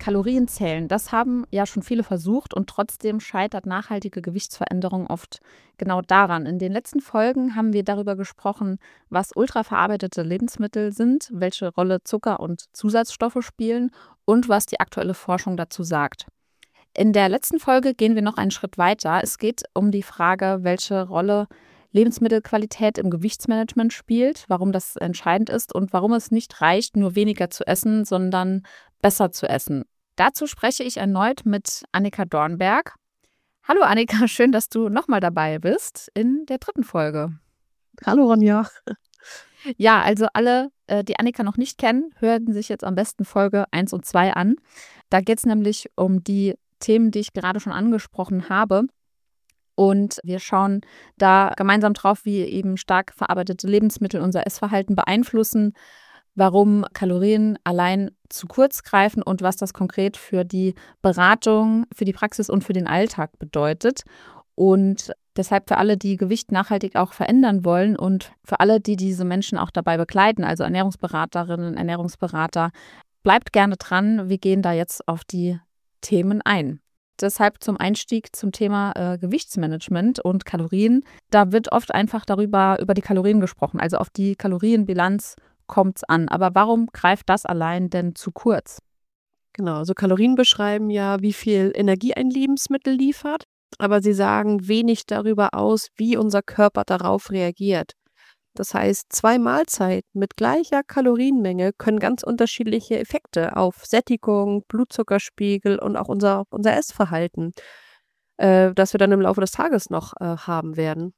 Kalorien zählen, das haben ja schon viele versucht und trotzdem scheitert nachhaltige Gewichtsveränderung oft genau daran. In den letzten Folgen haben wir darüber gesprochen, was ultraverarbeitete Lebensmittel sind, welche Rolle Zucker und Zusatzstoffe spielen und was die aktuelle Forschung dazu sagt. In der letzten Folge gehen wir noch einen Schritt weiter. Es geht um die Frage, welche Rolle Lebensmittelqualität im Gewichtsmanagement spielt, warum das entscheidend ist und warum es nicht reicht, nur weniger zu essen, sondern besser zu essen. Dazu spreche ich erneut mit Annika Dornberg. Hallo Annika, schön, dass du nochmal dabei bist in der 3. Folge. Hallo Ronja. Ja, also alle, die Annika noch nicht kennen, hören sich jetzt am besten Folge 1 und 2 an. Da geht es nämlich um die Themen, die ich gerade schon angesprochen habe. Und wir schauen da gemeinsam drauf, wie eben stark verarbeitete Lebensmittel unser Essverhalten beeinflussen, warum Kalorien allein zu kurz greifen und was das konkret für die Beratung, für die Praxis und für den Alltag bedeutet. Und deshalb für alle, die Gewicht nachhaltig auch verändern wollen und für alle, die diese Menschen auch dabei begleiten, also Ernährungsberaterinnen, Ernährungsberater, bleibt gerne dran. Wir gehen da jetzt auf die Themen ein. Deshalb zum Einstieg zum Thema Gewichtsmanagement und Kalorien. Da wird oft einfach über die Kalorien gesprochen. Also auf die Kalorienbilanz kommt es an. Aber warum greift das allein denn zu kurz? Genau, also Kalorien beschreiben ja, wie viel Energie ein Lebensmittel liefert, aber sie sagen wenig darüber aus, wie unser Körper darauf reagiert. Das heißt, 2 Mahlzeiten mit gleicher Kalorienmenge können ganz unterschiedliche Effekte auf Sättigung, Blutzuckerspiegel und auch unser Essverhalten, das wir dann im Laufe des Tages noch haben.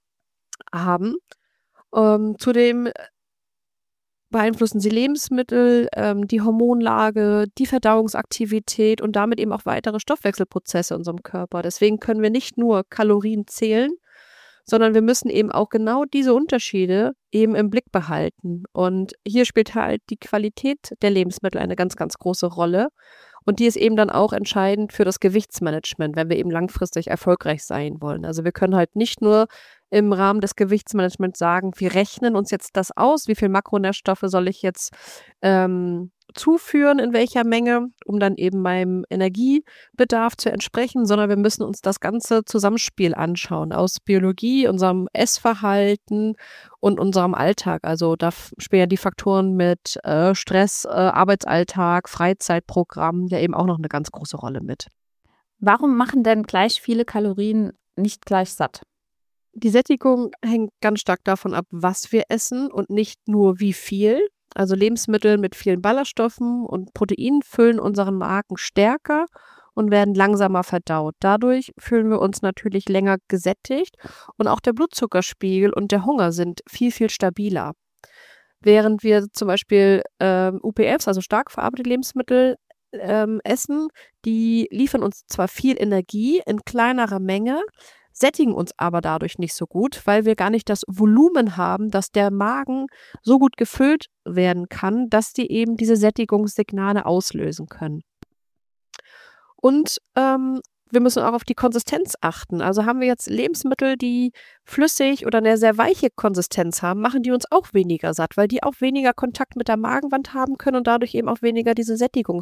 Zudem beeinflussen sie Lebensmittel, die Hormonlage, die Verdauungsaktivität und damit eben auch weitere Stoffwechselprozesse in unserem Körper. Deswegen können wir nicht nur Kalorien zählen, sondern wir müssen eben auch genau diese Unterschiede eben im Blick behalten. Und hier spielt halt die Qualität der Lebensmittel eine ganz, ganz große Rolle. Und die ist eben dann auch entscheidend für das Gewichtsmanagement, wenn wir eben langfristig erfolgreich sein wollen. Also wir können halt nicht nur im Rahmen des Gewichtsmanagements sagen, wir rechnen uns jetzt das aus, wie viel Makronährstoffe soll ich jetzt zuführen, in welcher Menge, um dann eben meinem Energiebedarf zu entsprechen, sondern wir müssen uns das ganze Zusammenspiel anschauen aus Biologie, unserem Essverhalten und unserem Alltag. Also da spielen ja die Faktoren mit Stress, Arbeitsalltag, Freizeitprogramm ja eben auch noch eine ganz große Rolle mit. Warum machen denn gleich viele Kalorien nicht gleich satt? Die Sättigung hängt ganz stark davon ab, was wir essen und nicht nur wie viel. Also Lebensmittel mit vielen Ballaststoffen und Proteinen füllen unseren Magen stärker und werden langsamer verdaut. Dadurch fühlen wir uns natürlich länger gesättigt und auch der Blutzuckerspiegel und der Hunger sind viel, viel stabiler. Während wir zum Beispiel UPFs, also stark verarbeitete Lebensmittel, essen, die liefern uns zwar viel Energie in kleinerer Menge, sättigen uns aber dadurch nicht so gut, weil wir gar nicht das Volumen haben, dass der Magen so gut gefüllt werden kann, dass die eben diese Sättigungssignale auslösen können. Und wir müssen auch auf die Konsistenz achten. Also haben wir jetzt Lebensmittel, die flüssig oder eine sehr weiche Konsistenz haben, machen die uns auch weniger satt, weil die auch weniger Kontakt mit der Magenwand haben können und dadurch eben auch weniger diese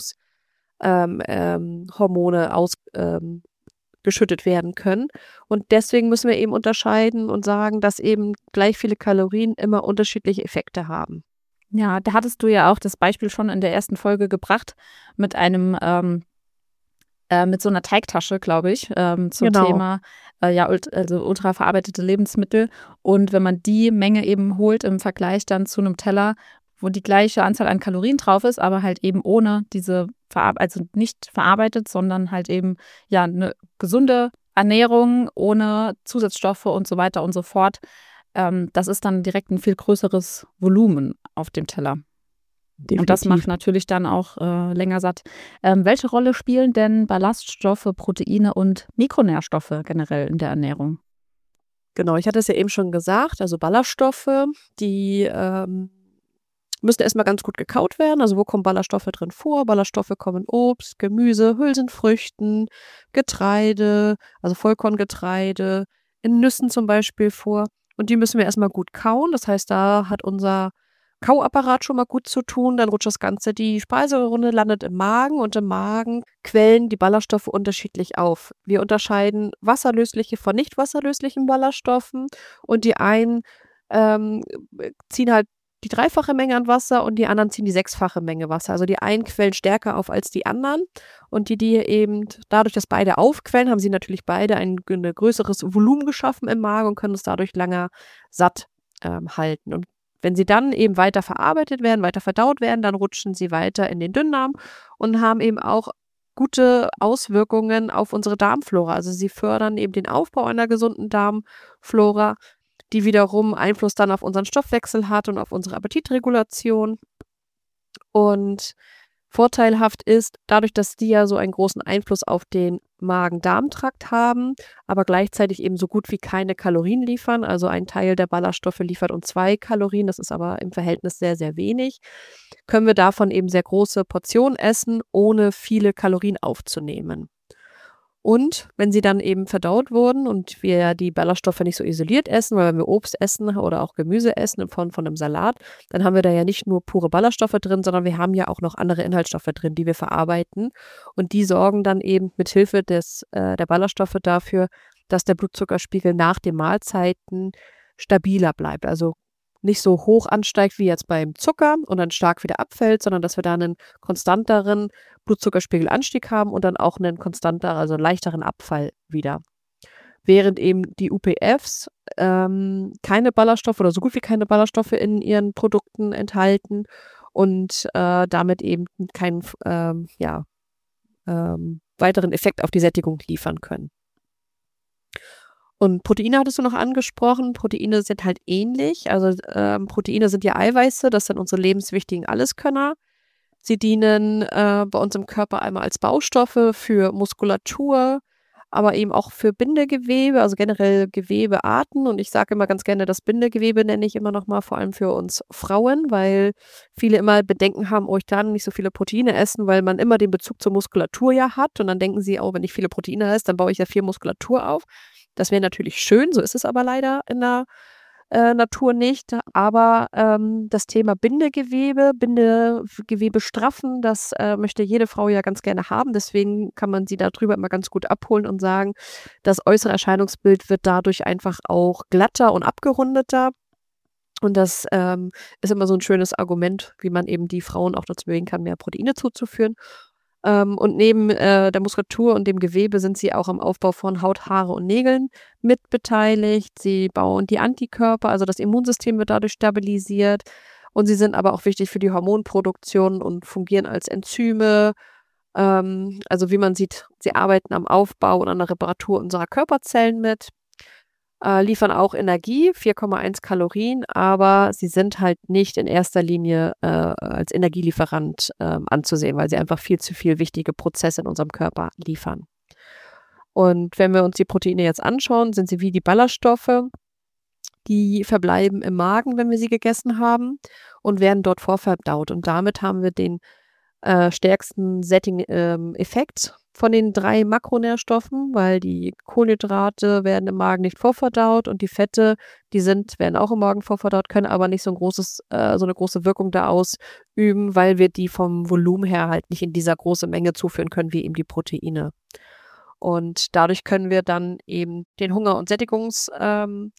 Sättigungshormone geschüttet werden können. Und deswegen müssen wir eben unterscheiden und sagen, dass eben gleich viele Kalorien immer unterschiedliche Effekte haben. Ja, da hattest du ja auch das Beispiel schon in der 1. Folge gebracht mit einem mit so einer Teigtasche, glaube ich, zum Genau. Thema also ultraverarbeitete Lebensmittel. Und wenn man die Menge eben holt im Vergleich dann zu einem Teller, wo die gleiche Anzahl an Kalorien drauf ist, aber halt eben ohne diese, also nicht verarbeitet, sondern halt eben ja eine gesunde Ernährung ohne Zusatzstoffe und so weiter und so fort. Das ist dann direkt ein viel größeres Volumen auf dem Teller. Definitiv. Und das macht natürlich dann auch länger satt. Welche Rolle spielen denn Ballaststoffe, Proteine und Mikronährstoffe generell in der Ernährung? Genau, ich hatte es ja eben schon gesagt, also Ballaststoffe, die müssen erstmal ganz gut gekaut werden. Also wo kommen Ballaststoffe drin vor? Ballaststoffe kommen in Obst, Gemüse, Hülsenfrüchten, Getreide, also Vollkorngetreide, in Nüssen zum Beispiel vor. Und die müssen wir erstmal gut kauen. Das heißt, da hat unser Kauapparat schon mal gut zu tun. Dann rutscht das Ganze die Speiserunde, landet im Magen und im Magen quellen die Ballaststoffe unterschiedlich auf. Wir unterscheiden wasserlösliche von nicht wasserlöslichen Ballaststoffen und die einen ziehen halt die 3-fache Menge an Wasser und die anderen ziehen die 6-fache Menge Wasser. Also die einen quellen stärker auf als die anderen und die eben dadurch, dass beide aufquellen, haben sie natürlich beide ein größeres Volumen geschaffen im Magen und können es dadurch länger satt halten. Und wenn sie dann eben weiter verarbeitet werden, weiter verdaut werden, dann rutschen sie weiter in den Dünndarm und haben eben auch gute Auswirkungen auf unsere Darmflora. Also sie fördern eben den Aufbau einer gesunden Darmflora, die wiederum Einfluss dann auf unseren Stoffwechsel hat und auf unsere Appetitregulation. Und vorteilhaft ist, dadurch, dass die ja so einen großen Einfluss auf den Magen-Darm-Trakt haben, aber gleichzeitig eben so gut wie keine Kalorien liefern. Also ein Teil der Ballaststoffe liefert uns 2 Kalorien, das ist aber im Verhältnis sehr, sehr wenig. Können wir davon eben sehr große Portionen essen, ohne viele Kalorien aufzunehmen. Und wenn sie dann eben verdaut wurden und wir die Ballaststoffe nicht so isoliert essen, weil wenn wir Obst essen oder auch Gemüse essen in Form von einem Salat, dann haben wir da ja nicht nur pure Ballaststoffe drin, sondern wir haben ja auch noch andere Inhaltsstoffe drin, die wir verarbeiten. Und die sorgen dann eben mit Hilfe der Ballaststoffe dafür, dass der Blutzuckerspiegel nach den Mahlzeiten stabiler bleibt. Also nicht so hoch ansteigt wie jetzt beim Zucker und dann stark wieder abfällt, sondern dass wir da einen konstanteren Blutzuckerspiegelanstieg haben und dann auch einen konstanteren, also leichteren Abfall wieder. Während eben die UPFs keine Ballaststoffe oder so gut wie keine Ballaststoffe in ihren Produkten enthalten und damit eben keinen weiteren Effekt auf die Sättigung liefern können. Und Proteine hattest du noch angesprochen. Proteine sind halt ähnlich. Also Proteine sind ja Eiweiße, das sind unsere lebenswichtigen Alleskönner. Sie dienen bei uns im Körper einmal als Baustoffe für Muskulatur, aber eben auch für Bindegewebe, also generell Gewebearten. Und ich sage immer ganz gerne, das Bindegewebe nenne ich immer noch mal, vor allem für uns Frauen, weil viele immer Bedenken haben, oh, ich darf nicht so viele Proteine essen, weil man immer den Bezug zur Muskulatur ja hat. Und dann denken sie, oh, wenn ich viele Proteine esse, dann baue ich ja viel Muskulatur auf. Das wäre natürlich schön, so ist es aber leider in der Natur nicht. Aber das Thema Bindegewebe straffen, das möchte jede Frau ja ganz gerne haben. Deswegen kann man sie darüber immer ganz gut abholen und sagen, das äußere Erscheinungsbild wird dadurch einfach auch glatter und abgerundeter. Und das ist immer so ein schönes Argument, wie man eben die Frauen auch dazu bewegen kann, mehr Proteine zuzuführen. Und neben der Muskulatur und dem Gewebe sind sie auch am Aufbau von Haut, Haare und Nägeln mit beteiligt. Sie bauen die Antikörper, also das Immunsystem wird dadurch stabilisiert. Und sie sind aber auch wichtig für die Hormonproduktion und fungieren als Enzyme. Also wie man sieht, sie arbeiten am Aufbau und an der Reparatur unserer Körperzellen mit. Liefern auch Energie, 4,1 Kalorien, aber sie sind halt nicht in erster Linie als Energielieferant anzusehen, weil sie einfach viel zu viel wichtige Prozesse in unserem Körper liefern. Und wenn wir uns die Proteine jetzt anschauen, sind sie wie die Ballaststoffe, die verbleiben im Magen, wenn wir sie gegessen haben und werden dort vorverdaut. Und damit haben wir den stärksten Sättigen-Effekt von den 3 Makronährstoffen, weil die Kohlenhydrate werden im Magen nicht vorverdaut und die Fette, werden auch im Magen vorverdaut, können aber nicht so eine große Wirkung da ausüben, weil wir die vom Volumen her halt nicht in dieser großen Menge zuführen können, wie eben die Proteine. Und dadurch können wir dann eben den Hunger- und Sättigungshormone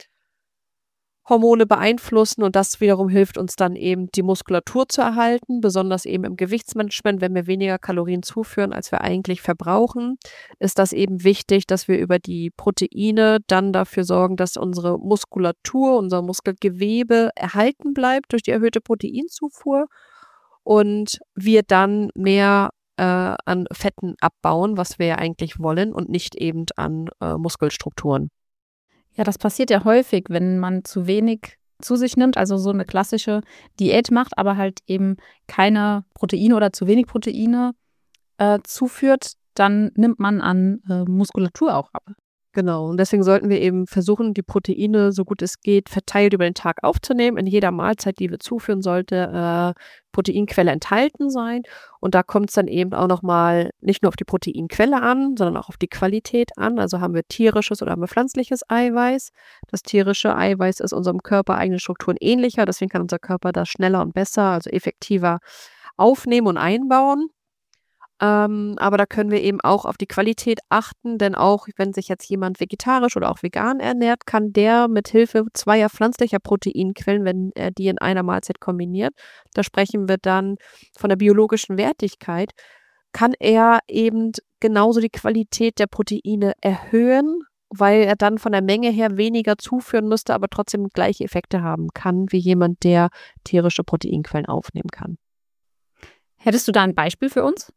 beeinflussen und das wiederum hilft uns dann eben, die Muskulatur zu erhalten, besonders eben im Gewichtsmanagement, wenn wir weniger Kalorien zuführen, als wir eigentlich verbrauchen, ist das eben wichtig, dass wir über die Proteine dann dafür sorgen, dass unsere Muskulatur, unser Muskelgewebe erhalten bleibt durch die erhöhte Proteinzufuhr und wir dann mehr an Fetten abbauen, was wir ja eigentlich wollen und nicht eben an Muskelstrukturen. Ja, das passiert ja häufig, wenn man zu wenig zu sich nimmt, also so eine klassische Diät macht, aber halt eben keine Proteine oder zu wenig Proteine zuführt, dann nimmt man an Muskulatur auch ab. Genau, und deswegen sollten wir eben versuchen, die Proteine, so gut es geht, verteilt über den Tag aufzunehmen. In jeder Mahlzeit, die wir zuführen, sollte Proteinquelle enthalten sein. Und da kommt es dann eben auch nochmal nicht nur auf die Proteinquelle an, sondern auch auf die Qualität an. Also haben wir tierisches oder haben wir pflanzliches Eiweiß. Das tierische Eiweiß ist unserem Körper eigenen Strukturen ähnlicher, deswegen kann unser Körper das schneller und besser, also effektiver aufnehmen und einbauen. Aber da können wir eben auch auf die Qualität achten, denn auch wenn sich jetzt jemand vegetarisch oder auch vegan ernährt, kann der mit Hilfe zweier pflanzlicher Proteinquellen, wenn er die in einer Mahlzeit kombiniert, da sprechen wir dann von der biologischen Wertigkeit, kann er eben genauso die Qualität der Proteine erhöhen, weil er dann von der Menge her weniger zuführen müsste, aber trotzdem gleiche Effekte haben kann, wie jemand, der tierische Proteinquellen aufnehmen kann. Hättest du da ein Beispiel für uns?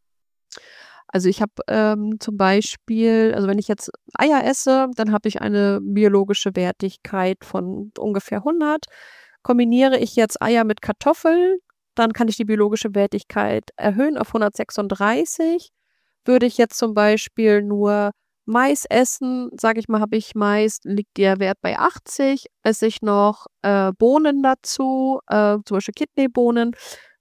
Also ich habe zum Beispiel, also wenn ich jetzt Eier esse, dann habe ich eine biologische Wertigkeit von ungefähr 100. Kombiniere ich jetzt Eier mit Kartoffeln, dann kann ich die biologische Wertigkeit erhöhen auf 136. Würde ich jetzt zum Beispiel nur Mais essen, sage ich mal, habe ich Mais, liegt der Wert bei 80. Esse ich noch Bohnen dazu, zum Beispiel Kidneybohnen,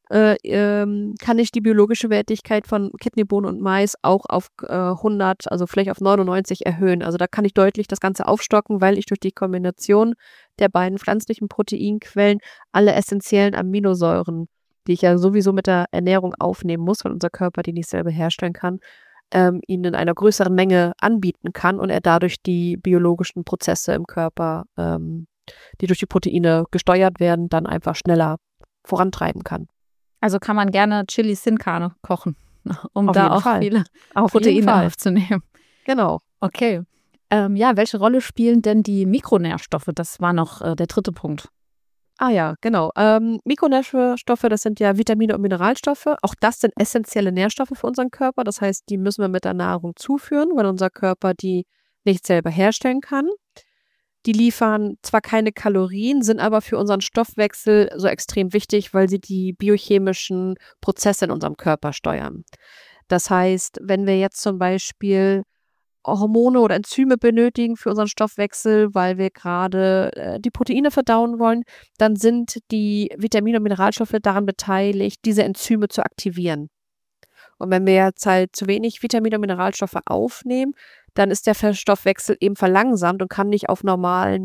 kann ich die biologische Wertigkeit von Kidneybohnen und Mais auch auf 100, also vielleicht auf 99 erhöhen. Also da kann ich deutlich das Ganze aufstocken, weil ich durch die Kombination der beiden pflanzlichen Proteinquellen alle essentiellen Aminosäuren, die ich ja sowieso mit der Ernährung aufnehmen muss, weil unser Körper die nicht selber herstellen kann, ihnen in einer größeren Menge anbieten kann und er dadurch die biologischen Prozesse im Körper, die durch die Proteine gesteuert werden, dann einfach schneller vorantreiben kann. Also kann man gerne Chili Sin Carne kochen, um Auf da jeden auch Fall. viele Auf jeden Proteine Fall. aufzunehmen. Genau. Okay. Ja, welche Rolle spielen denn die Mikronährstoffe? Das war noch der dritte Punkt. Ah ja, genau. Mikronährstoffe, das sind ja Vitamine und Mineralstoffe. Auch das sind essentielle Nährstoffe für unseren Körper. Das heißt, die müssen wir mit der Nahrung zuführen, weil unser Körper die nicht selber herstellen kann. Die liefern zwar keine Kalorien, sind aber für unseren Stoffwechsel so extrem wichtig, weil sie die biochemischen Prozesse in unserem Körper steuern. Das heißt, wenn wir jetzt zum Beispiel Hormone oder Enzyme benötigen für unseren Stoffwechsel, weil wir gerade die Proteine verdauen wollen, dann sind die Vitamine und Mineralstoffe daran beteiligt, diese Enzyme zu aktivieren. Und wenn wir jetzt halt zu wenig Vitamine und Mineralstoffe aufnehmen, dann ist der Stoffwechsel eben verlangsamt und kann nicht auf in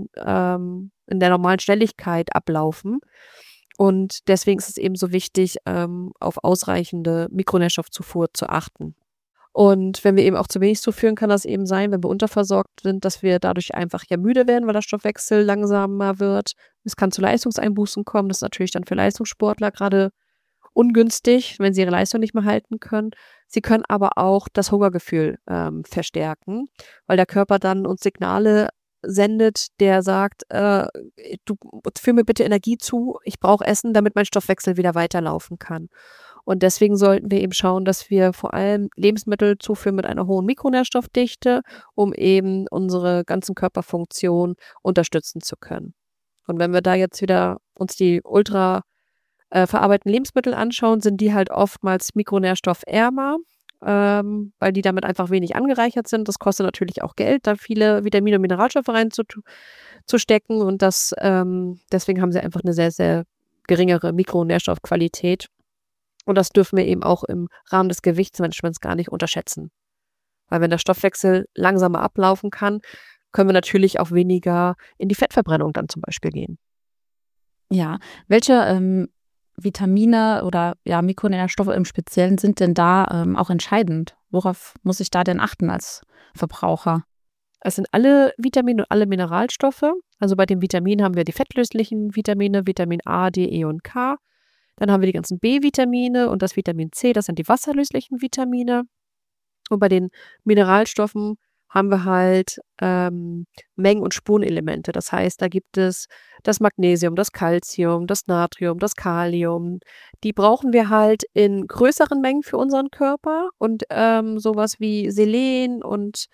der normalen Schnelligkeit ablaufen. Und deswegen ist es eben so wichtig, auf ausreichende Mikronährstoffzufuhr zu achten. Und wenn wir eben auch zu wenig zuführen, kann das eben sein, wenn wir unterversorgt sind, dass wir dadurch einfach ja müde werden, weil der Stoffwechsel langsamer wird. Es kann zu Leistungseinbußen kommen. Das ist natürlich dann für Leistungssportler gerade ungünstig, wenn sie ihre Leistung nicht mehr halten können. Sie können aber auch das Hungergefühl verstärken, weil der Körper dann uns Signale sendet, der sagt, du führ mir bitte Energie zu, ich brauche Essen, damit mein Stoffwechsel wieder weiterlaufen kann. Und deswegen sollten wir eben schauen, dass wir vor allem Lebensmittel zuführen mit einer hohen Mikronährstoffdichte, um eben unsere ganzen Körperfunktionen unterstützen zu können. Und wenn wir da jetzt wieder uns die ultra verarbeiteten Lebensmittel anschauen, sind die halt oftmals mikronährstoffärmer, weil die damit einfach wenig angereichert sind. Das kostet natürlich auch Geld, da viele Vitamine und Mineralstoffe reinzustecken und deswegen haben sie einfach eine sehr, sehr geringere Mikronährstoffqualität. Und das dürfen wir eben auch im Rahmen des Gewichtsmanagements gar nicht unterschätzen. Weil wenn der Stoffwechsel langsamer ablaufen kann, können wir natürlich auch weniger in die Fettverbrennung dann zum Beispiel gehen. Ja, welche Vitamine oder ja, Mikronährstoffe im Speziellen sind denn da auch entscheidend? Worauf muss ich da denn achten als Verbraucher? Es sind alle Vitamine und alle Mineralstoffe. Also bei den Vitaminen haben wir die fettlöslichen Vitamine, Vitamin A, D, E und K. Dann haben wir die ganzen B-Vitamine und das Vitamin C, das sind die wasserlöslichen Vitamine. Und bei den Mineralstoffen haben wir halt Mengen- und Spurenelemente. Das heißt, da gibt es das Magnesium, das Calcium, das Natrium, das Kalium. Die brauchen wir halt in größeren Mengen für unseren Körper. Und sowas wie Selen und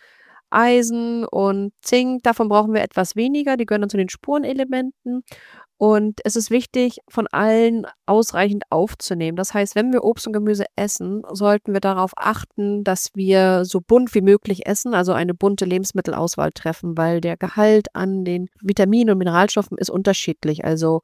Eisen und Zink, davon brauchen wir etwas weniger, die gehören dann zu den Spurenelementen. Und es ist wichtig, von allen ausreichend aufzunehmen. Das heißt, wenn wir Obst und Gemüse essen, sollten wir darauf achten, dass wir so bunt wie möglich essen, also eine bunte Lebensmittelauswahl treffen, weil der Gehalt an den Vitaminen und Mineralstoffen ist unterschiedlich. Also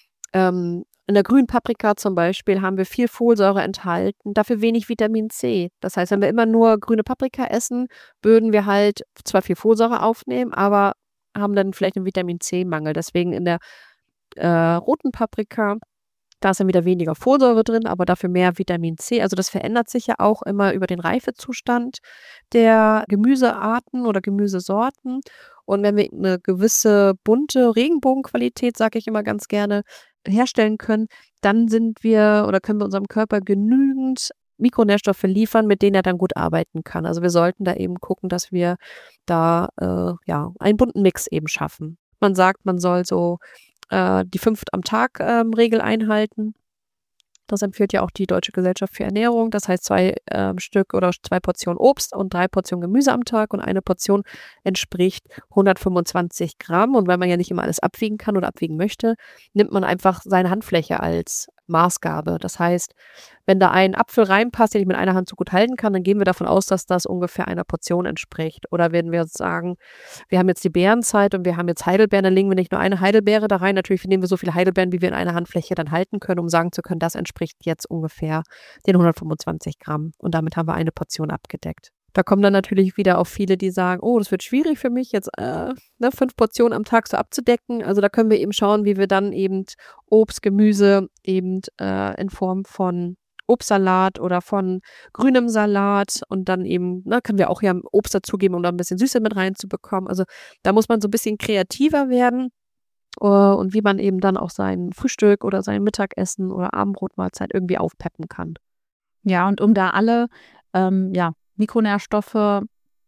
in der grünen Paprika zum Beispiel haben wir viel Folsäure enthalten, dafür wenig Vitamin C. Das heißt, wenn wir immer nur grüne Paprika essen, würden wir halt zwar viel Folsäure aufnehmen, aber haben dann vielleicht einen Vitamin C-Mangel. Deswegen in der roten Paprika, da ist dann wieder weniger Folsäure drin, aber dafür mehr Vitamin C. Also das verändert sich ja auch immer über den Reifezustand der Gemüsearten oder Gemüsesorten. Und wenn wir eine gewisse bunte Regenbogenqualität, sage ich immer ganz gerne, herstellen können, dann können wir unserem Körper genügend Mikronährstoffe liefern, mit denen er dann gut arbeiten kann. Also wir sollten da eben gucken, dass wir da einen bunten Mix eben schaffen. Man sagt, man soll so die 5 am Tag Regel einhalten. Das empfiehlt ja auch die Deutsche Gesellschaft für Ernährung. Das heißt 2 Stück oder 2 Portionen Obst und 3 Portionen Gemüse am Tag. Und eine Portion entspricht 125 Gramm. Und weil man ja nicht immer alles abwiegen kann oder abwiegen möchte, nimmt man einfach seine Handfläche als Maßgabe. Das heißt, wenn da ein Apfel reinpasst, den ich mit einer Hand so gut halten kann, dann gehen wir davon aus, dass das ungefähr einer Portion entspricht. Oder wenn wir jetzt sagen, wir haben jetzt die Beerenzeit und wir haben jetzt Heidelbeeren, dann legen wir nicht nur eine Heidelbeere da rein. Natürlich nehmen wir so viele Heidelbeeren, wie wir in einer Handfläche dann halten können, um sagen zu können, das entspricht jetzt ungefähr den 125 Gramm. Und damit haben wir eine Portion abgedeckt. Da kommen dann natürlich wieder auch viele, die sagen, oh, das wird schwierig für mich, jetzt 5 Portionen am Tag so abzudecken. Also da können wir eben schauen, wie wir dann eben Obst, Gemüse eben in Form von Obstsalat oder von grünem Salat und dann eben, können wir auch ja Obst dazugeben, um da ein bisschen Süße mit reinzubekommen. Also da muss man so ein bisschen kreativer werden und wie man eben dann auch sein Frühstück oder sein Mittagessen oder Abendbrotmahlzeit irgendwie aufpeppen kann. Ja, und um da alle Mikronährstoffe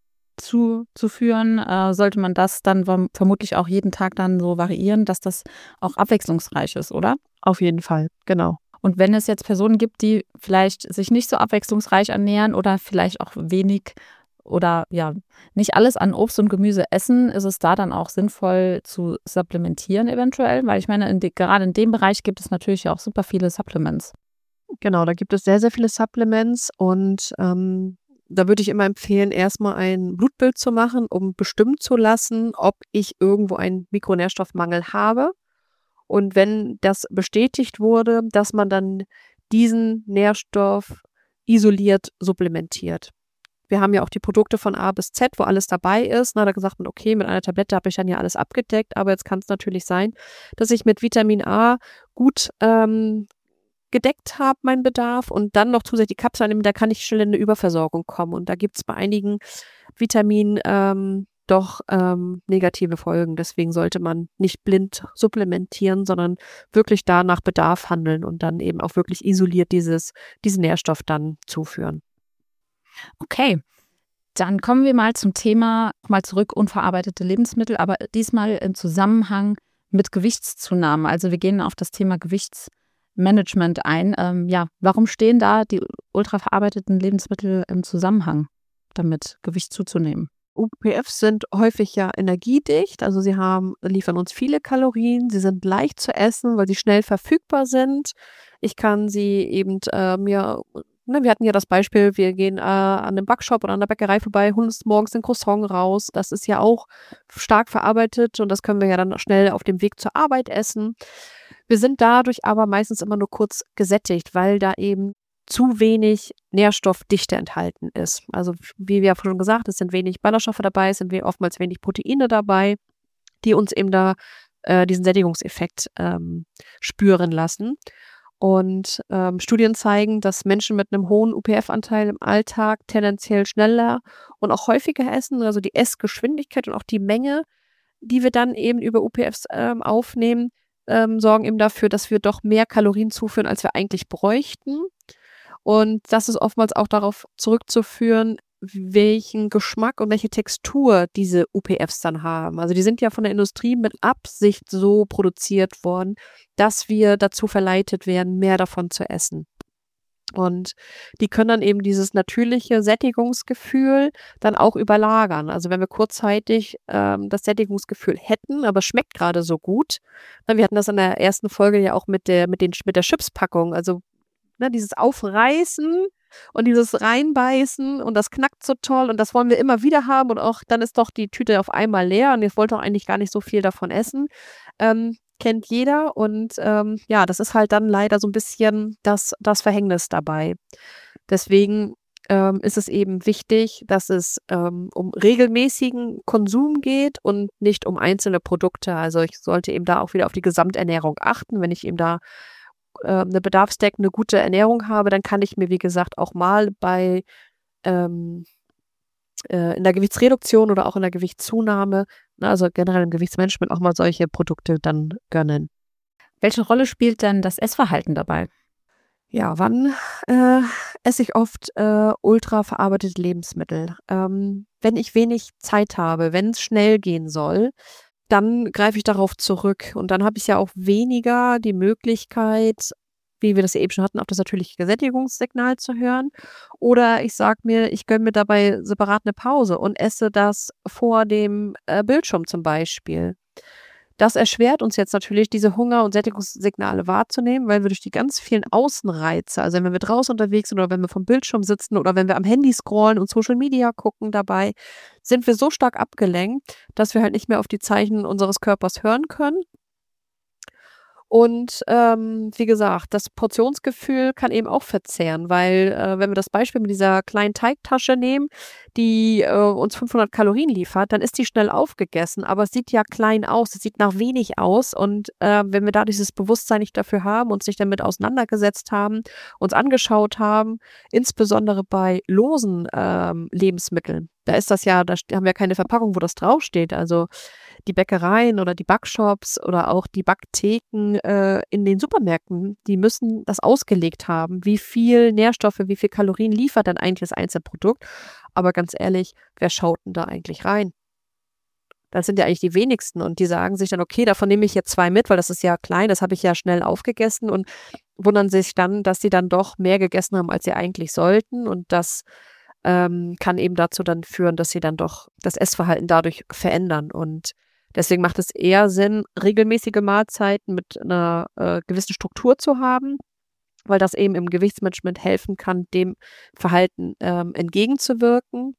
zuzuführen, sollte man das dann vermutlich auch jeden Tag dann so variieren, dass das auch abwechslungsreich ist, oder? Auf jeden Fall, genau. Und wenn es jetzt Personen gibt, die vielleicht sich nicht so abwechslungsreich ernähren oder vielleicht auch wenig oder nicht alles an Obst und Gemüse essen, ist es da dann auch sinnvoll zu supplementieren eventuell? Weil ich meine, gerade in dem Bereich gibt es natürlich auch super viele Supplements. Genau, da gibt es sehr, sehr viele Supplements und da würde ich immer empfehlen, erstmal ein Blutbild zu machen, um bestimmen zu lassen, ob ich irgendwo einen Mikronährstoffmangel habe. Und wenn das bestätigt wurde, dass man dann diesen Nährstoff isoliert supplementiert. Wir haben ja auch die Produkte von A bis Z, wo alles dabei ist. Da sagt man, okay, mit einer Tablette habe ich dann ja alles abgedeckt, aber jetzt kann es natürlich sein, dass ich mit Vitamin A gut gedeckt habe, meinen Bedarf, und dann noch zusätzlich die Kapseln nehme, da kann ich schnell in eine Überversorgung kommen. Und da gibt es bei einigen Vitaminen doch negative Folgen. Deswegen sollte man nicht blind supplementieren, sondern wirklich da nach Bedarf handeln und dann eben auch wirklich isoliert diesen Nährstoff dann zuführen. Okay, dann kommen wir mal zum Thema, mal zurück, unverarbeitete Lebensmittel, aber diesmal im Zusammenhang mit Gewichtszunahme. Also wir gehen auf das Thema Gewichtsmanagement ein. Warum stehen da die ultraverarbeiteten Lebensmittel im Zusammenhang damit, Gewicht zuzunehmen? UPFs sind häufig ja energiedicht, also sie liefern uns viele Kalorien, sie sind leicht zu essen, weil sie schnell verfügbar sind. Ich kann sie eben wir hatten ja das Beispiel, wir gehen an einem Backshop oder an der Bäckerei vorbei, holen uns morgens den Croissant raus. Das ist ja auch stark verarbeitet und das können wir ja dann schnell auf dem Weg zur Arbeit essen. Wir sind dadurch aber meistens immer nur kurz gesättigt, weil da eben zu wenig Nährstoffdichte enthalten ist. Also wie wir ja schon gesagt, es sind wenig Ballaststoffe dabei, es sind oftmals wenig Proteine dabei, die uns eben da diesen Sättigungseffekt spüren lassen. Und Studien zeigen, dass Menschen mit einem hohen UPF-Anteil im Alltag tendenziell schneller und auch häufiger essen. Also die Essgeschwindigkeit und auch die Menge, die wir dann eben über UPFs aufnehmen, sorgen eben dafür, dass wir doch mehr Kalorien zuführen, als wir eigentlich bräuchten. Und das ist oftmals auch darauf zurückzuführen, welchen Geschmack und welche Textur diese UPFs dann haben. Also die sind ja von der Industrie mit Absicht so produziert worden, dass wir dazu verleitet werden, mehr davon zu essen. Und die können dann eben dieses natürliche Sättigungsgefühl dann auch überlagern. Also wenn wir kurzzeitig das Sättigungsgefühl hätten, aber es schmeckt gerade so gut. Ne, wir hatten das in der ersten Folge ja auch mit der Chipspackung. Also ne, dieses Aufreißen und dieses Reinbeißen und das knackt so toll und das wollen wir immer wieder haben und auch dann ist doch die Tüte auf einmal leer und ich wollte auch eigentlich gar nicht so viel davon essen. Kennt jeder und ja, das ist halt dann leider so ein bisschen das Verhängnis dabei. Deswegen ist es eben wichtig, dass es um regelmäßigen Konsum geht und nicht um einzelne Produkte. Also ich sollte eben da auch wieder auf die Gesamternährung achten. Wenn ich eben da eine bedarfsdeckende gute Ernährung habe, dann kann ich mir, wie gesagt, auch mal in der Gewichtsreduktion oder auch in der Gewichtszunahme, ne, also generell im Gewichtsmanagement auch mal solche Produkte dann gönnen. Welche Rolle spielt denn das Essverhalten dabei? Ja, wann esse ich oft ultra verarbeitete Lebensmittel? Wenn ich wenig Zeit habe, wenn es schnell gehen soll, dann greife ich darauf zurück und dann habe ich ja auch weniger die Möglichkeit, wie wir das ja eben schon hatten, auf das natürliche Sättigungssignal zu hören. Oder ich sage mir, ich gönne mir dabei separat eine Pause und esse das vor dem Bildschirm zum Beispiel. Das erschwert uns jetzt natürlich, diese Hunger- und Sättigungssignale wahrzunehmen, weil wir durch die ganz vielen Außenreize, also wenn wir draußen unterwegs sind oder wenn wir vom Bildschirm sitzen oder wenn wir am Handy scrollen und Social Media gucken dabei, sind wir so stark abgelenkt, dass wir halt nicht mehr auf die Zeichen unseres Körpers hören können. Und wie gesagt, das Portionsgefühl kann eben auch verzehren, weil wenn wir das Beispiel mit dieser kleinen Teigtasche nehmen, die uns 500 Kalorien liefert, dann ist die schnell aufgegessen, aber es sieht ja klein aus, es sieht nach wenig aus und wenn wir da dieses Bewusstsein nicht dafür haben, uns nicht damit auseinandergesetzt haben, uns angeschaut haben, insbesondere bei losen Lebensmitteln, da ist das ja, da haben wir keine Verpackung, wo das draufsteht, also die Bäckereien oder die Backshops oder auch die Backtheken in den Supermärkten, die müssen das ausgelegt haben. Wie viel Nährstoffe, wie viel Kalorien liefert dann eigentlich das Einzelprodukt? Aber ganz ehrlich, wer schaut denn da eigentlich rein? Das sind ja eigentlich die wenigsten und die sagen sich dann, okay, davon nehme ich jetzt 2 mit, weil das ist ja klein, das habe ich ja schnell aufgegessen und wundern sich dann, dass sie dann doch mehr gegessen haben, als sie eigentlich sollten und das kann eben dazu dann führen, dass sie dann doch das Essverhalten dadurch verändern. Und deswegen macht es eher Sinn, regelmäßige Mahlzeiten mit einer gewissen Struktur zu haben, weil das eben im Gewichtsmanagement helfen kann, dem Verhalten entgegenzuwirken.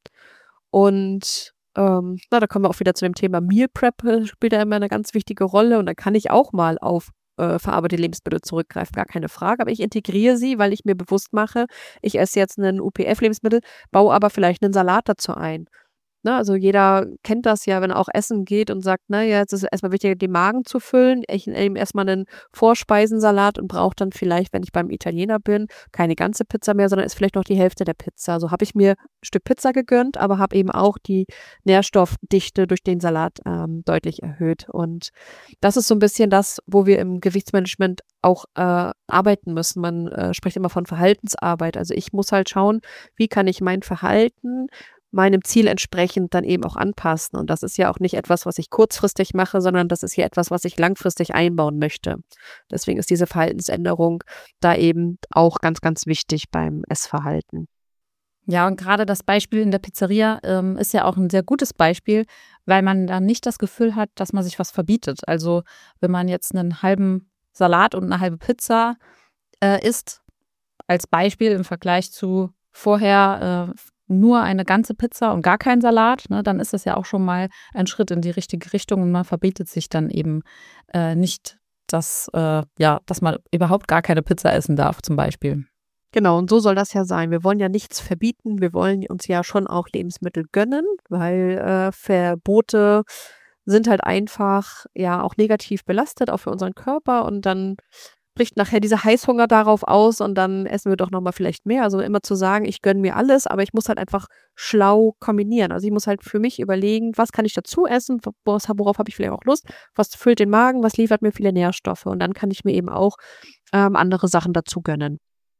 Und da kommen wir auch wieder zu dem Thema Meal Prep, spielt da immer eine ganz wichtige Rolle. Und da kann ich auch mal auf verarbeitete Lebensmittel zurückgreifen, gar keine Frage. Aber ich integriere sie, weil ich mir bewusst mache, ich esse jetzt ein UPF-Lebensmittel, baue aber vielleicht einen Salat dazu ein. Ne, also jeder kennt das ja, wenn er auch essen geht und sagt, na ja, jetzt ist erstmal wichtig, den Magen zu füllen. Ich nehme erstmal einen Vorspeisensalat und brauche dann vielleicht, wenn ich beim Italiener bin, keine ganze Pizza mehr, sondern ist vielleicht noch die Hälfte der Pizza. Also habe ich mir ein Stück Pizza gegönnt, aber habe eben auch die Nährstoffdichte durch den Salat deutlich erhöht. Und das ist so ein bisschen das, wo wir im Gewichtsmanagement auch arbeiten müssen. Man spricht immer von Verhaltensarbeit. Also ich muss halt schauen, wie kann ich mein Verhalten meinem Ziel entsprechend dann eben auch anpassen. Und das ist ja auch nicht etwas, was ich kurzfristig mache, sondern das ist ja etwas, was ich langfristig einbauen möchte. Deswegen ist diese Verhaltensänderung da eben auch ganz, ganz wichtig beim Essverhalten. Ja, und gerade das Beispiel in der Pizzeria ist ja auch ein sehr gutes Beispiel, weil man dann nicht das Gefühl hat, dass man sich was verbietet. Also wenn man jetzt einen halben Salat und eine halbe Pizza isst, als Beispiel im Vergleich zu vorher nur eine ganze Pizza und gar kein Salat, ne, dann ist das ja auch schon mal ein Schritt in die richtige Richtung und man verbietet sich dann eben nicht, dass man überhaupt gar keine Pizza essen darf, zum Beispiel. Genau, und so soll das ja sein. Wir wollen ja nichts verbieten, wir wollen uns ja schon auch Lebensmittel gönnen, weil Verbote sind halt einfach ja auch negativ belastet, auch für unseren Körper und dann bricht nachher dieser Heißhunger darauf aus und dann essen wir doch nochmal vielleicht mehr. Also immer zu sagen, ich gönne mir alles, aber ich muss halt einfach schlau kombinieren. Also ich muss halt für mich überlegen, was kann ich dazu essen, worauf habe ich vielleicht auch Lust, was füllt den Magen, was liefert mir viele Nährstoffe und dann kann ich mir eben auch andere Sachen dazu gönnen.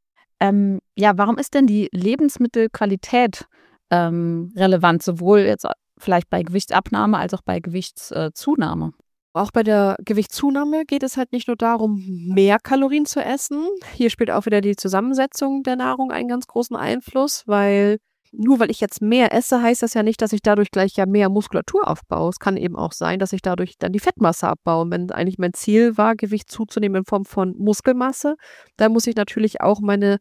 Warum ist denn die Lebensmittelqualität relevant, sowohl jetzt vielleicht bei Gewichtsabnahme als auch bei Gewichtszunahme? Auch bei der Gewichtszunahme geht es halt nicht nur darum, mehr Kalorien zu essen. Hier spielt auch wieder die Zusammensetzung der Nahrung einen ganz großen Einfluss, weil nur weil ich jetzt mehr esse, heißt das ja nicht, dass ich dadurch gleich ja mehr Muskulatur aufbaue. Es kann eben auch sein, dass ich dadurch dann die Fettmasse abbaue. Wenn eigentlich mein Ziel war, Gewicht zuzunehmen in Form von Muskelmasse, dann muss ich natürlich auch meine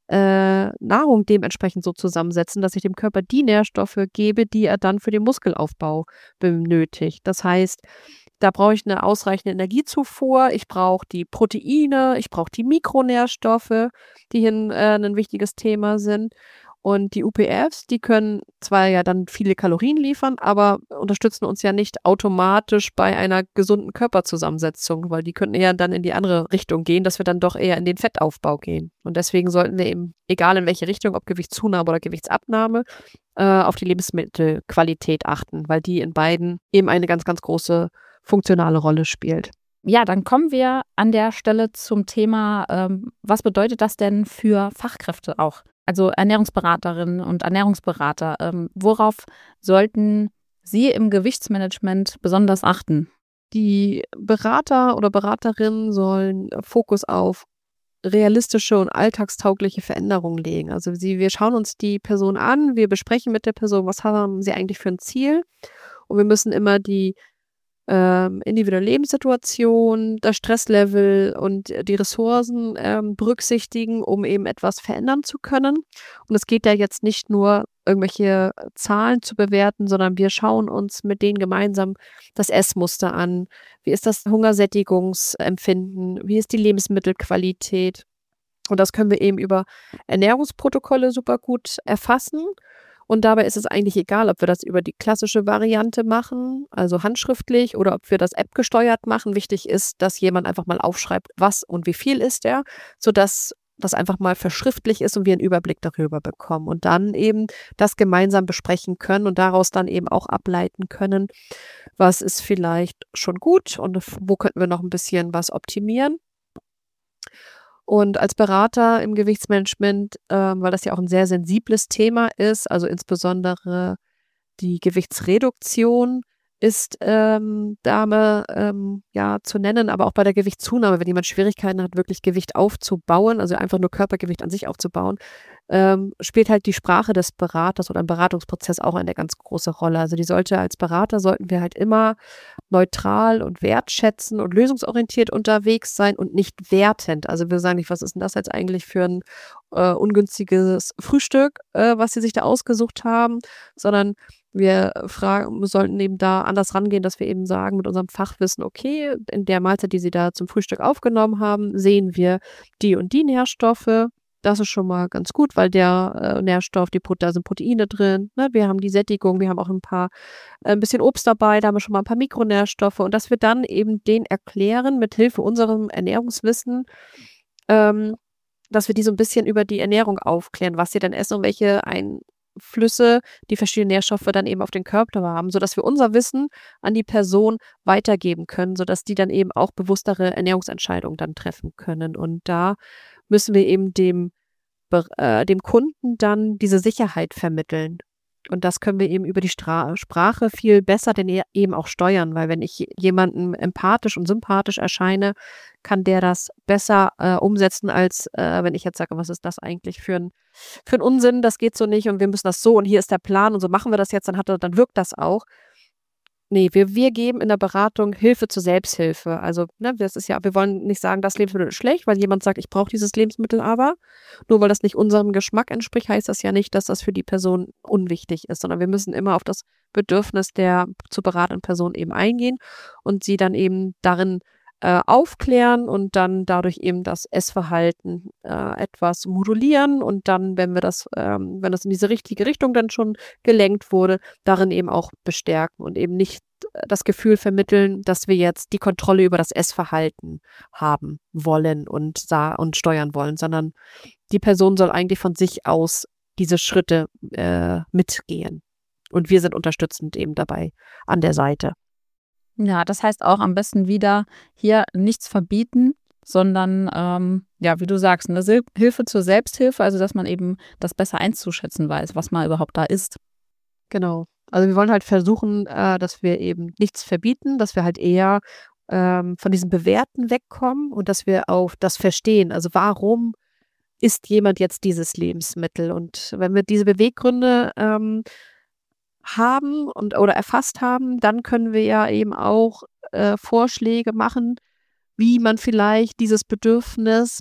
Nahrung dementsprechend so zusammensetzen, dass ich dem Körper die Nährstoffe gebe, die er dann für den Muskelaufbau benötigt. Das heißt, da brauche ich eine ausreichende Energiezufuhr, ich brauche die Proteine, ich brauche die Mikronährstoffe, die hier 'nen wichtiges Thema sind. Und die UPFs, die können zwar ja dann viele Kalorien liefern, aber unterstützen uns ja nicht automatisch bei einer gesunden Körperzusammensetzung, weil die könnten eher dann in die andere Richtung gehen, dass wir dann doch eher in den Fettaufbau gehen. Und deswegen sollten wir eben, egal in welche Richtung, ob Gewichtszunahme oder Gewichtsabnahme, auf die Lebensmittelqualität achten, weil die in beiden eben eine ganz, ganz große funktionale Rolle spielt. Ja, dann kommen wir an der Stelle zum Thema, was bedeutet das denn für Fachkräfte auch? Also Ernährungsberaterinnen und Ernährungsberater. Worauf sollten Sie im Gewichtsmanagement besonders achten? Die Berater oder Beraterinnen sollen Fokus auf realistische und alltagstaugliche Veränderungen legen. Also wir schauen uns die Person an, wir besprechen mit der Person, was haben sie eigentlich für ein Ziel, und wir müssen immer die individuelle Lebenssituation, das Stresslevel und die Ressourcen berücksichtigen, um eben etwas verändern zu können. Und es geht ja jetzt nicht nur, irgendwelche Zahlen zu bewerten, sondern wir schauen uns mit denen gemeinsam das Essmuster an. Wie ist das Hungersättigungsempfinden? Wie ist die Lebensmittelqualität? Und das können wir eben über Ernährungsprotokolle super gut erfassen. Und dabei ist es eigentlich egal, ob wir das über die klassische Variante machen, also handschriftlich, oder ob wir das App-gesteuert machen. Wichtig ist, dass jemand einfach mal aufschreibt, was und wie viel ist er, sodass das einfach mal verschriftlich ist und wir einen Überblick darüber bekommen und dann eben das gemeinsam besprechen können und daraus dann eben auch ableiten können, was ist vielleicht schon gut und wo könnten wir noch ein bisschen was optimieren. Und als Berater im Gewichtsmanagement, weil das ja auch ein sehr sensibles Thema ist, also insbesondere die Gewichtsreduktion ist ja, zu nennen, aber auch bei der Gewichtszunahme, wenn jemand Schwierigkeiten hat, wirklich Gewicht aufzubauen, also einfach nur Körpergewicht an sich aufzubauen, spielt halt die Sprache des Beraters oder im Beratungsprozess auch eine ganz große Rolle. Also als Berater sollten wir halt immer neutral und wertschätzend und lösungsorientiert unterwegs sein und nicht wertend. Also wir sagen nicht, was ist denn das jetzt eigentlich für ein ungünstiges Frühstück, was sie sich da ausgesucht haben, sondern wir sollten eben da anders rangehen, dass wir eben sagen mit unserem Fachwissen, okay, in der Mahlzeit, die Sie da zum Frühstück aufgenommen haben, sehen wir die und die Nährstoffe. Das ist schon mal ganz gut, weil der Nährstoff, da sind Proteine drin, ne? Wir haben die Sättigung, wir haben auch ein bisschen Obst dabei, da haben wir schon mal ein paar Mikronährstoffe, und dass wir dann eben denen erklären, mit Hilfe unserem Ernährungswissen, dass wir die so ein bisschen über die Ernährung aufklären, was sie denn essen und welche Einflüsse die verschiedenen Nährstoffe dann eben auf den Körper haben, sodass wir unser Wissen an die Person weitergeben können, sodass die dann eben auch bewusstere Ernährungsentscheidungen dann treffen können. Und da müssen wir eben dem Kunden dann diese Sicherheit vermitteln. Und das können wir eben über die Sprache viel besser denn eben auch steuern, weil wenn ich jemandem empathisch und sympathisch erscheine, kann der das besser umsetzen, als wenn ich jetzt sage, was ist das eigentlich für ein Unsinn, das geht so nicht und wir müssen das so und hier ist der Plan und so machen wir das jetzt, dann wirkt das auch. Nee, wir geben in der Beratung Hilfe zur Selbsthilfe. Also, ne, das ist ja, wir wollen nicht sagen, das Lebensmittel ist schlecht, weil jemand sagt, ich brauche dieses Lebensmittel aber. Nur weil das nicht unserem Geschmack entspricht, heißt das ja nicht, dass das für die Person unwichtig ist, sondern wir müssen immer auf das Bedürfnis der zu beratenden Person eben eingehen und sie dann eben darin aufklären und dann dadurch eben das Essverhalten etwas modulieren und dann, wenn das in diese richtige Richtung dann schon gelenkt wurde, darin eben auch bestärken und eben nicht das Gefühl vermitteln, dass wir jetzt die Kontrolle über das Essverhalten haben wollen und steuern wollen, sondern die Person soll eigentlich von sich aus diese Schritte mitgehen. Und wir sind unterstützend eben dabei an der Seite. Ja, das heißt auch am besten wieder hier nichts verbieten, sondern, ja, wie du sagst, eine Hilfe zur Selbsthilfe, also dass man eben das besser einzuschätzen weiß, was mal überhaupt da ist. Genau. Also wir wollen halt versuchen, dass wir eben nichts verbieten, dass wir halt eher von diesem Bewerten wegkommen und dass wir auf das verstehen. Also warum isst jemand jetzt dieses Lebensmittel? Und wenn wir diese Beweggründe haben oder erfasst haben, dann können wir ja eben auch Vorschläge machen, wie man vielleicht dieses Bedürfnis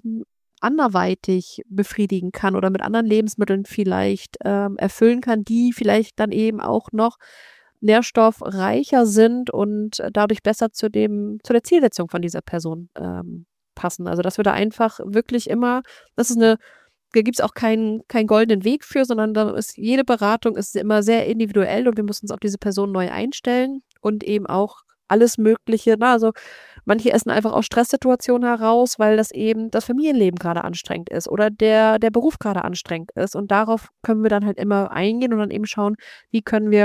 anderweitig befriedigen kann oder mit anderen Lebensmitteln vielleicht erfüllen kann, die vielleicht dann eben auch noch nährstoffreicher sind und dadurch besser zu der Zielsetzung von dieser Person passen. Also dass wir da einfach wirklich immer, da gibt es auch keinen goldenen Weg für, sondern jede Beratung ist immer sehr individuell und wir müssen uns auf diese Person neu einstellen und eben auch alles Mögliche. Also manche essen einfach aus Stresssituationen heraus, weil das eben das Familienleben gerade anstrengend ist oder der Beruf gerade anstrengend ist. Und darauf können wir dann halt immer eingehen und dann eben schauen, wie können wir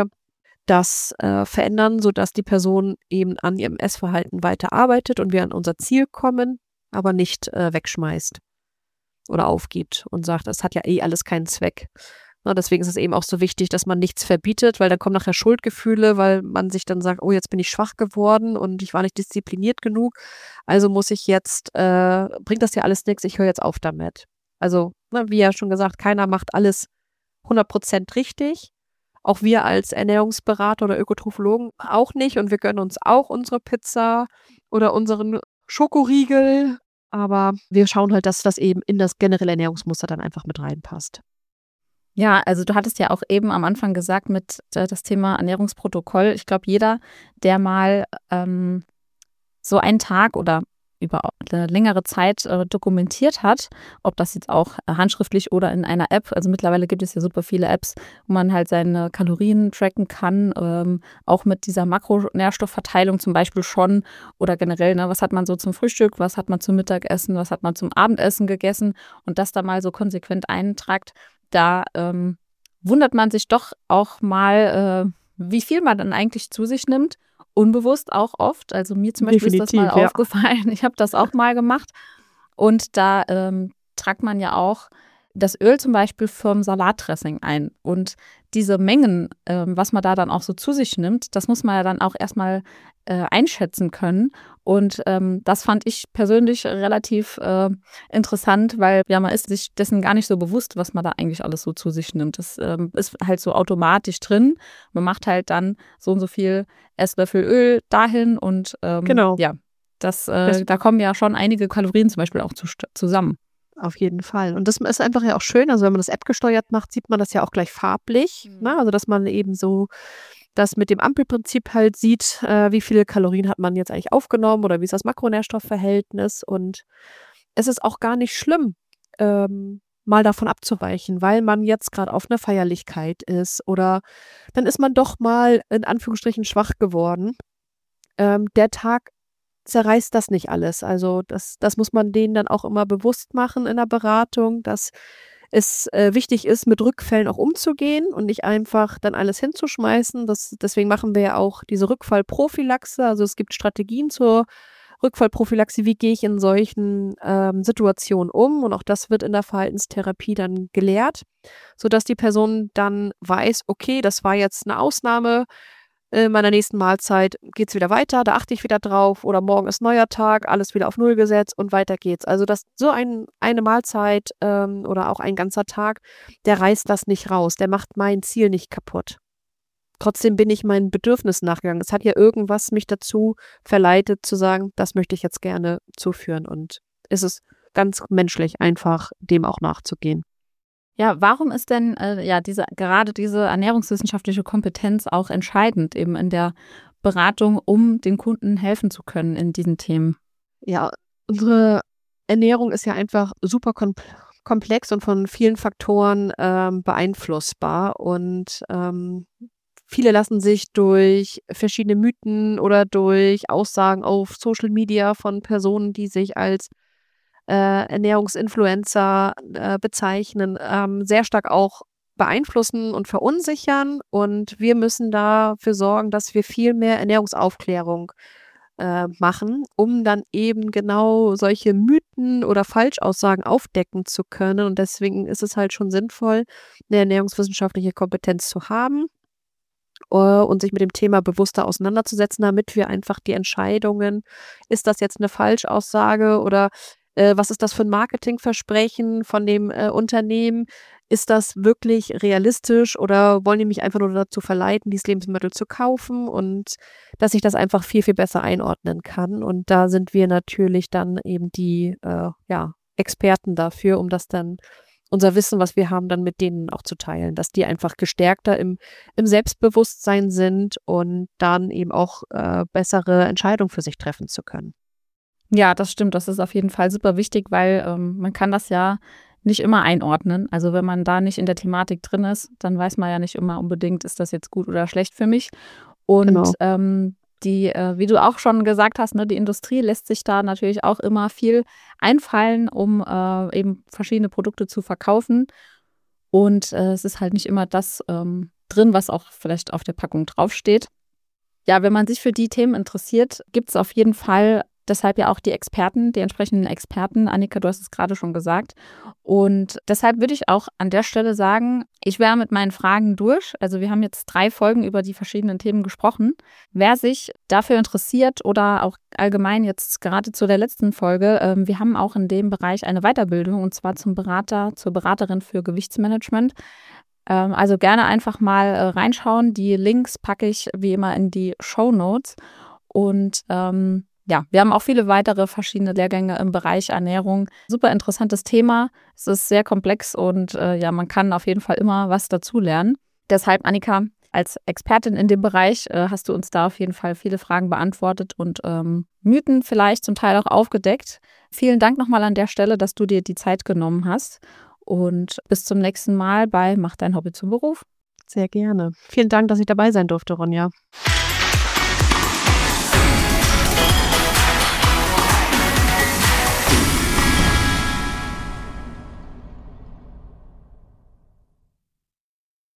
das verändern, sodass die Person eben an ihrem Essverhalten weiter arbeitet und wir an unser Ziel kommen, aber nicht wegschmeißt oder aufgibt und sagt, das hat ja eh alles keinen Zweck. Deswegen ist es eben auch so wichtig, dass man nichts verbietet, weil dann kommen nachher Schuldgefühle, weil man sich dann sagt, oh, jetzt bin ich schwach geworden und ich war nicht diszipliniert genug. Also muss ich jetzt, bringt das ja alles nichts, ich höre jetzt auf damit. Also, wie ja schon gesagt, keiner macht alles 100% richtig. Auch wir als Ernährungsberater oder Ökotrophologen auch nicht. Und wir gönnen uns auch unsere Pizza oder unseren Schokoriegel. Aber wir schauen halt, dass das eben in das generelle Ernährungsmuster dann einfach mit reinpasst. Ja, also du hattest ja auch eben am Anfang gesagt mit das Thema Ernährungsprotokoll. Ich glaube, jeder, der mal so einen Tag oder über eine längere Zeit dokumentiert hat, ob das jetzt auch handschriftlich oder in einer App, also mittlerweile gibt es ja super viele Apps, wo man halt seine Kalorien tracken kann, auch mit dieser Makronährstoffverteilung zum Beispiel schon oder generell, ne, was hat man so zum Frühstück, was hat man zum Mittagessen, was hat man zum Abendessen gegessen und das da mal so konsequent eintragt, da wundert man sich doch auch mal, wie viel man dann eigentlich zu sich nimmt. Unbewusst auch oft. Also mir zum Beispiel ist das mal aufgefallen. Ich habe das auch mal gemacht. Und da tragt man ja auch das Öl zum Beispiel vom Salatdressing ein. Und diese Mengen, was man da dann auch so zu sich nimmt, das muss man ja dann auch erstmal einschätzen können. Und das fand ich persönlich relativ interessant, weil ja, man ist sich dessen gar nicht so bewusst, was man da eigentlich alles so zu sich nimmt. Das ist halt so automatisch drin. Man macht halt dann so und so viel Esslöffel Öl dahin und genau. Ja, da kommen ja schon einige Kalorien zum Beispiel auch zusammen. Auf jeden Fall. Und das ist einfach ja auch schön, also wenn man das App gesteuert macht, sieht man das ja auch gleich farblich, ne? Also dass man eben so das mit dem Ampelprinzip halt sieht, wie viele Kalorien hat man jetzt eigentlich aufgenommen oder wie ist das Makronährstoffverhältnis und es ist auch gar nicht schlimm, mal davon abzuweichen, weil man jetzt gerade auf einer Feierlichkeit ist oder dann ist man doch mal in Anführungsstrichen schwach geworden. Der Tag zerreißt das nicht alles. Also das muss man denen dann auch immer bewusst machen in der Beratung, dass es wichtig ist, mit Rückfällen auch umzugehen und nicht einfach dann alles hinzuschmeißen. Deswegen machen wir ja auch diese Rückfallprophylaxe. Also es gibt Strategien zur Rückfallprophylaxe. Wie gehe ich in solchen Situationen um? Und auch das wird in der Verhaltenstherapie dann gelehrt, sodass die Person dann weiß, okay, das war jetzt eine Ausnahme. In meiner nächsten Mahlzeit geht es wieder weiter, da achte ich wieder drauf oder morgen ist neuer Tag, alles wieder auf Null gesetzt und weiter geht's. Also dass so eine Mahlzeit oder auch ein ganzer Tag, der reißt das nicht raus, der macht mein Ziel nicht kaputt. Trotzdem bin ich meinen Bedürfnissen nachgegangen. Es hat ja irgendwas mich dazu verleitet zu sagen, das möchte ich jetzt gerne zuführen und es ist ganz menschlich, einfach dem auch nachzugehen. Ja, warum ist denn gerade diese ernährungswissenschaftliche Kompetenz auch entscheidend eben in der Beratung, um den Kunden helfen zu können in diesen Themen? Ja, unsere Ernährung ist ja einfach super komplex und von vielen Faktoren beeinflussbar und viele lassen sich durch verschiedene Mythen oder durch Aussagen auf Social Media von Personen, die sich als Ernährungsinfluencer bezeichnen, sehr stark auch beeinflussen und verunsichern. Und wir müssen dafür sorgen, dass wir viel mehr Ernährungsaufklärung machen, um dann eben genau solche Mythen oder Falschaussagen aufdecken zu können. Und deswegen ist es halt schon sinnvoll, eine ernährungswissenschaftliche Kompetenz zu haben. und sich mit dem Thema bewusster auseinanderzusetzen, damit wir einfach die Entscheidungen, ist das jetzt eine Falschaussage oder was ist das für ein Marketingversprechen von dem Unternehmen? Ist das wirklich realistisch oder wollen die mich einfach nur dazu verleiten, dieses Lebensmittel zu kaufen? Und dass ich das einfach viel, viel besser einordnen kann. Und da sind wir natürlich dann eben die Experten dafür, um das dann unser Wissen, was wir haben, dann mit denen auch zu teilen, dass die einfach gestärkter im Selbstbewusstsein sind und dann eben auch bessere Entscheidungen für sich treffen zu können. Ja, das stimmt. Das ist auf jeden Fall super wichtig, weil man kann das ja nicht immer einordnen. Also wenn man da nicht in der Thematik drin ist, dann weiß man ja nicht immer unbedingt, ist das jetzt gut oder schlecht für mich. Und Genau. wie du auch schon gesagt hast, ne, die Industrie lässt sich da natürlich auch immer viel einfallen, um eben verschiedene Produkte zu verkaufen. Und es ist halt nicht immer das drin, was auch vielleicht auf der Packung draufsteht. Ja, wenn man sich für die Themen interessiert, gibt es auf jeden Fall deshalb ja auch die Experten, die entsprechenden Experten. Annika, du hast es gerade schon gesagt. Und deshalb würde ich auch an der Stelle sagen, ich wäre mit meinen Fragen durch. Also wir haben jetzt 3 Folgen über die verschiedenen Themen gesprochen. Wer sich dafür interessiert oder auch allgemein jetzt gerade zu der letzten Folge, wir haben auch in dem Bereich eine Weiterbildung und zwar zum Berater, zur Beraterin für Gewichtsmanagement. Also gerne einfach mal reinschauen. Die Links packe ich wie immer in die Shownotes. Und ja, wir haben auch viele weitere verschiedene Lehrgänge im Bereich Ernährung. Super interessantes Thema. Es ist sehr komplex und ja, man kann auf jeden Fall immer was dazulernen. Deshalb, Annika, als Expertin in dem Bereich hast du uns da auf jeden Fall viele Fragen beantwortet und Mythen vielleicht zum Teil auch aufgedeckt. Vielen Dank nochmal an der Stelle, dass du dir die Zeit genommen hast. Und bis zum nächsten Mal bei Mach dein Hobby zum Beruf. Sehr gerne. Vielen Dank, dass ich dabei sein durfte, Ronja.